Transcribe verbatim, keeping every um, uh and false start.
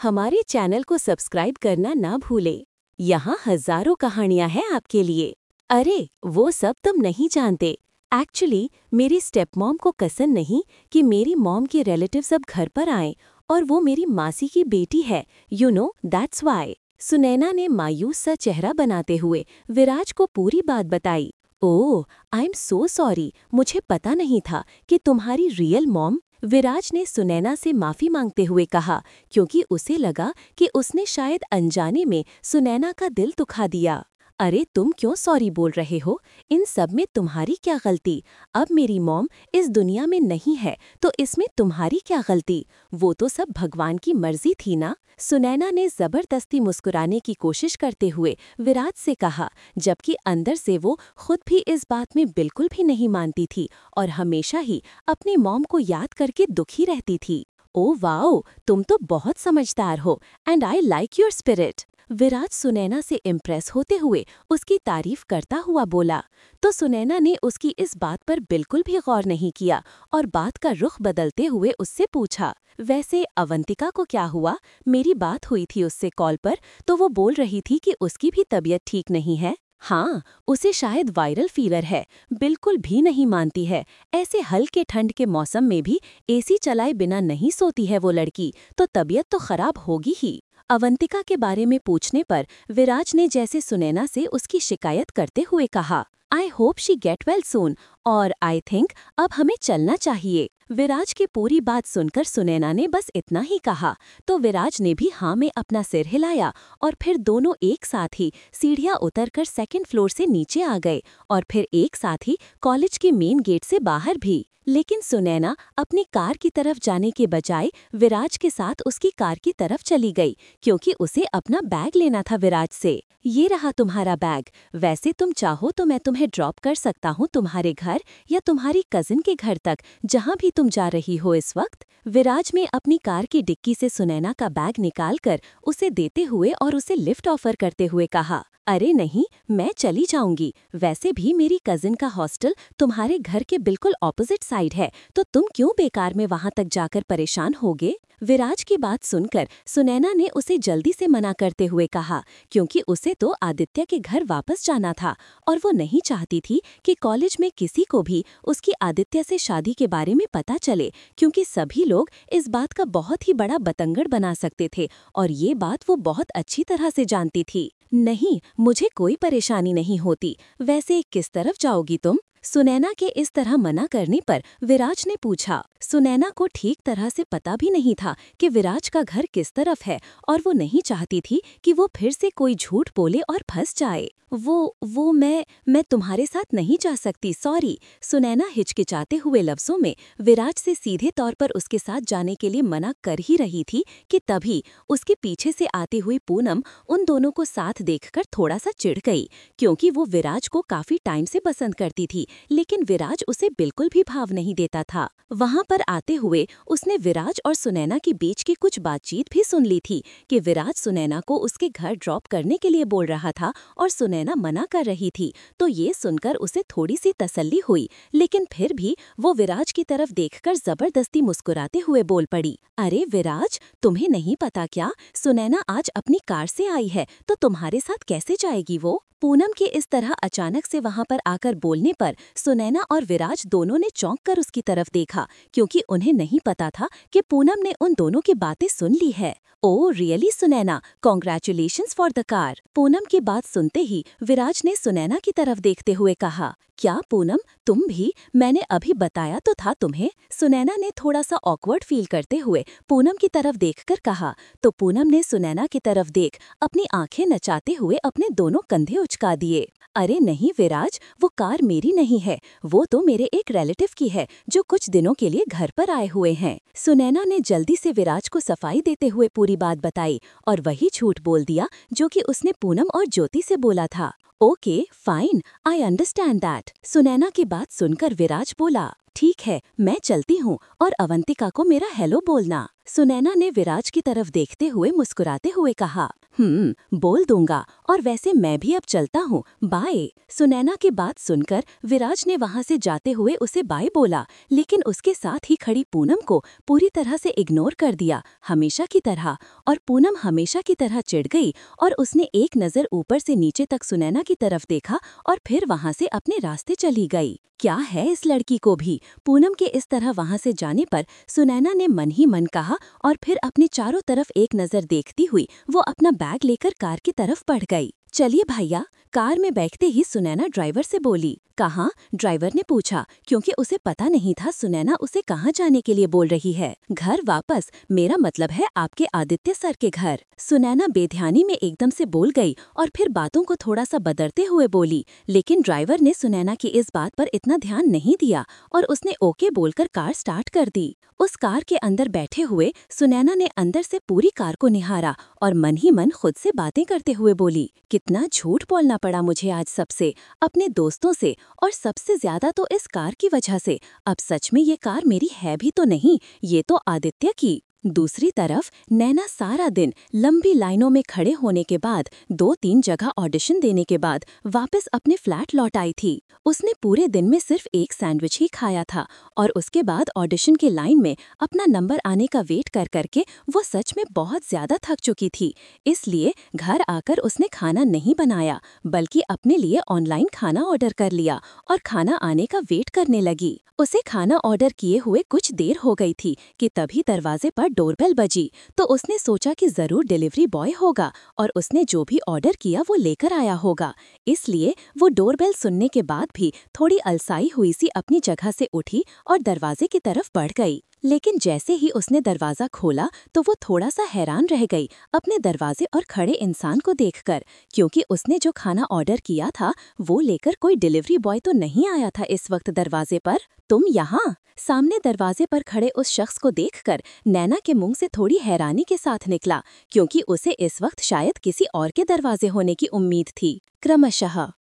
हमारे चैनल को सब्सक्राइब करना ना भूलें। यहाँ हजारों कहानियाँ हैं आपके लिए। अरे वो सब तुम नहीं जानते। एक्चुअली मेरी स्टेप मॉम को कसम नहीं कि मेरी मॉम के रिलेटिव्स अब घर पर आए और वो मेरी मासी की बेटी है। You know that's why. Sunaina ने मायूस सा चेहरा बनाते हुए विराज को पूरी बात बताई। ओह आई एम सो सॉरी, मुझे पता नहीं था कि तुम्हारी रियल मॉम। विराज ने सुनैना से माफी मांगते हुए कहा, क्योंकि उसे लगा कि उसने शायद अनजाने में सुनैना का दिल दुखा दिया। अरे तुम क्यों सॉरी बोल रहे हो? इन सब में तुम्हारी क्या गलती? अब मेरी मॉम इस दुनिया में नहीं है तो इसमें तुम्हारी क्या गलती? वो तो सब भगवान की मर्जी थी ना। सुनैना ने जबरदस्ती मुस्कुराने की कोशिश करते हुए विराज से कहा, जबकि अंदर से वो खुद भी इस बात में बिल्कुल भी नहीं मानती थी और हमेशा ही अपनी मॉम को याद करके दुखी रहती थी। ओ वाओ, तुम तो बहुत समझदार हो and I like your spirit. Viraj Sunaina से इम्प्रेस होते हुए उसकी तारीफ करता हुआ बोला। तो सुनैना ने उसकी इस बात पर बिल्कुल भी गौर नहीं किया और बात का रुख बदलते हुए उससे पूछा, वैसे अवंतिका को क्या हुआ? मेरी बात हुई थी उससे कॉल पर तो वो बोल रही थी कि उसकी भी तबीयत ठीक नहीं है। हाँ, उसे शायद वायरल फीवर है। बिल्कुल भी नहीं मानती है। ऐसे हल्के ठंड के मौसम में भी एसी चलाए बिना नहीं सोती है वो लड़की, तो तबीयत तो खराब होगी ही। अवंतिका के बारे में पूछने पर विराज ने जैसे सुनैना से उसकी शिकायत करते हुए कहा, I hope she get well soon और आई थिंक अब हमें चलना चाहिए। विराज की पूरी बात सुनकर सुनैना ने बस इतना ही कहा तो विराज ने भी हाँ में अपना सिर हिलाया और फिर दोनों एक साथ ही सीढ़ियाँ उतरकर सेकंड फ्लोर से नीचे आ गए और फिर एक साथ ही कॉलेज के मेन गेट से बाहर भी। लेकिन सुनैना अपनी कार की तरफ जाने के बजाय विराज के साथ उसकी कार की तरफ चली गई, क्योंकि उसे अपना बैग लेना था विराज से। ये रहा तुम्हारा बैग। वैसे तुम चाहो तो मैं तुम्हें ड्रॉप कर सकता हूँ तुम्हारे घर या तुम्हारी कजिन के घर तक, जहाँ भी तुम जा रही हो इस वक्त। विराज ने अपनी कार की डिक्की से सुनैना का बैग निकालकर उसे देते हुए और उसे लिफ्ट ऑफर करते हुए कहा, अरे नहीं, मैं चली जाऊंगी। वैसे भी मेरी कजिन का हॉस्टल तुम्हारे घर के बिल्कुल ऑपोजिट साइड है, तो तुम क्यों बेकार में वहां तक जाकर परेशान होगे? विराज की बात सुनकर सुनैना ने उसे जल्दी से मना करते हुए कहा, क्योंकि उसे तो आदित्य के घर वापस जाना था और वो नहीं चाहती थी कि कॉलेज में किसी को भी उसकी आदित्य से शादी के बारे में पता चले, क्योंकि सभी लोग इस बात का बहुत ही बड़ा बतंगड़ बना सकते थे और ये बात वो बहुत अच्छी तरह से जानती थी। नहीं, मुझे कोई परेशानी नहीं होती। वैसे किस तरफ जाओगी तुम? सुनैना के इस तरह मना करने पर विराज ने पूछा। सुनैना को ठीक तरह से पता भी नहीं था कि विराज का घर किस तरफ है और वो नहीं चाहती थी कि वो फिर से कोई झूठ बोले और फंस जाए। वो वो मैं मैं तुम्हारे साथ नहीं जा सकती, सॉरी। सुनैना हिचकिचाते हुए लफ्जों में विराज से सीधे तौर पर उसके साथ जाने के लिए मना कर ही रही थी कि तभी उसके पीछे से आती हुई पूनम उन दोनों को साथ देखकर थोड़ा सा चिढ़ गई, क्योंकि वो विराज को काफी टाइम से पसंद करती थी, लेकिन विराज उसे बिल्कुल भी भाव नहीं देता था। वहां पर आते हुए उसने विराज और सुनैना के बीच की कुछ बातचीत भी सुन ली थी कि विराज सुनैना को उसके घर ड्रॉप करने के लिए बोल रहा था और सुनैना मना कर रही थी। तो ये सुनकर उसे थोड़ी सी तसल्ली हुई, लेकिन फिर भी वो विराज की तरफ देखकर जबरदस्ती मुस्कुराते हुए बोल पड़ी, अरे विराज, तुम्हें नहीं पता क्या? सुनैना आज अपनी कार से आई है, तो तुम्हारे साथ कैसे जाएगी वो? पूनम के इस तरह अचानक से वहां पर आकर बोलने पर सुनैना और विराज दोनों ने चौंक कर उसकी तरफ देखा, क्योंकि उन्हें नहीं पता था कि पूनम ने उन दोनों की बातें सुन ली है। Oh really Sunaina, congratulations for the car. Poonam की बात सुनते ही विराज ने सुनैना की तरफ देखते हुए कहा, क्या पूनम, तुम भी? मैंने अभी बताया तो था तुम्हें। सुनैना ने थोड़ा सा ऑकवर्ड फील करते हुए पूनम की तरफ देखकर कहा, तो पूनम ने सुनैना की तरफ देख अपनी आंखें नचाते हुए अपने दोनों कंधे उचका दिए। अरे नहीं विराज, वो कार मेरी नहीं है, वो तो मेरे एक रिलेटिव की है जो कुछ दिनों के लिए घर पर आए हुए हैं। सुनैना ने जल्दी से विराज को सफाई देते हुए पूरी बात बताई और वही झूठ बोल दिया जो कि उसने पूनम और ज्योति से बोला था। Okay fine, I understand that. Sunaina की बात सुनकर विराज बोला, ठीक है, मैं चलती हूँ और अवंतिका को मेरा हेलो बोलना। सुनैना ने विराज की तरफ देखते हुए मुस्कुराते हुए कहा, हम्म बोल दूंगा और वैसे मैं भी अब चलता हूँ, बाय। सुनैना की बात सुनकर विराज ने वहाँ से जाते हुए उसे बाय बोला, लेकिन उसके साथ ही खड़ी पूनम को पूरी तरह से इग्नोर कर दिया, हमेशा की तरह। और पूनम हमेशा की तरह चिढ़ गई और उसने एक नज़र ऊपर से नीचे तक सुनैना की तरफ देखा और फिर वहाँ से अपने रास्ते चली गई। क्या है इस लड़की को भी। पूनम के इस तरह वहाँ से जाने पर सुनैना ने मन ही मन कहा और फिर अपने चारों तरफ एक नज़र देखती हुई वो अपना बैग लेकर कार की तरफ बढ़ गई। चलिए भैया। कार में बैठते ही सुनैना ड्राइवर से बोली। कहाँ? ड्राइवर ने पूछा, क्योंकि उसे पता नहीं था सुनैना उसे कहाँ जाने के लिए बोल रही है। घर वापस, मेरा मतलब है आपके आदित्य सर के घर। सुनैना बेध्यानी में एकदम से बोल गई और फिर बातों को थोड़ा सा बदलते हुए बोली, लेकिन ड्राइवर ने सुनैना की इस बात पर इतना ध्यान नहीं दिया और उसने ओके बोलकर कार स्टार्ट कर दी। उस कार के अंदर बैठे हुए सुनैना ने अंदर से पूरी कार को निहारा और मन ही मन खुद से बातें करते हुए बोली, कितना झूठ बोलना पड़ा मुझे आज सबसे, अपने दोस्तों से, और सबसे ज्यादा तो इस कार की वजह से। अब सच में ये कार मेरी है भी तो नहीं, ये तो आदित्य की। दूसरी तरफ नैना सारा दिन लंबी लाइनों में खड़े होने के बाद दो तीन जगह ऑडिशन देने के बाद वापस अपने फ्लैट लौट आई थी। उसने पूरे दिन में सिर्फ एक सैंडविच ही खाया था और उसके बाद ऑडिशन के लाइन में अपना नंबर आने का वेट कर करके वो सच में बहुत ज्यादा थक चुकी थी। इसलिए घर आकर उसने खाना नहीं बनाया बल्कि अपने लिए ऑनलाइन खाना ऑर्डर कर लिया और खाना आने का वेट करने लगी। उसे खाना ऑर्डर किए हुए कुछ देर हो गई थी कि तभी दरवाजे पर डोरबेल बजी, तो उसने सोचा कि जरूर डिलीवरी बॉय होगा और उसने जो भी ऑर्डर किया वो लेकर आया होगा। इसलिए वो डोरबेल सुनने के बाद भी थोड़ी अलसाई हुई सी अपनी जगह से उठी और दरवाजे की तरफ बढ़ गई। लेकिन जैसे ही उसने दरवाजा खोला तो वो थोड़ा सा हैरान रह गई अपने दरवाजे और खड़े इंसान को देखकर, क्योंकि उसने जो खाना ऑर्डर किया था वो लेकर कोई डिलीवरी बॉय तो नहीं आया था इस वक्त दरवाजे पर। तुम यहाँ? सामने दरवाजे पर खड़े उस शख्स को देखकर नैना के मुंह से थोड़ी हैरानी के साथ निकला, क्योंकि उसे इस वक्त शायद किसी और के दरवाजे होने की उम्मीद थी। क्रमशः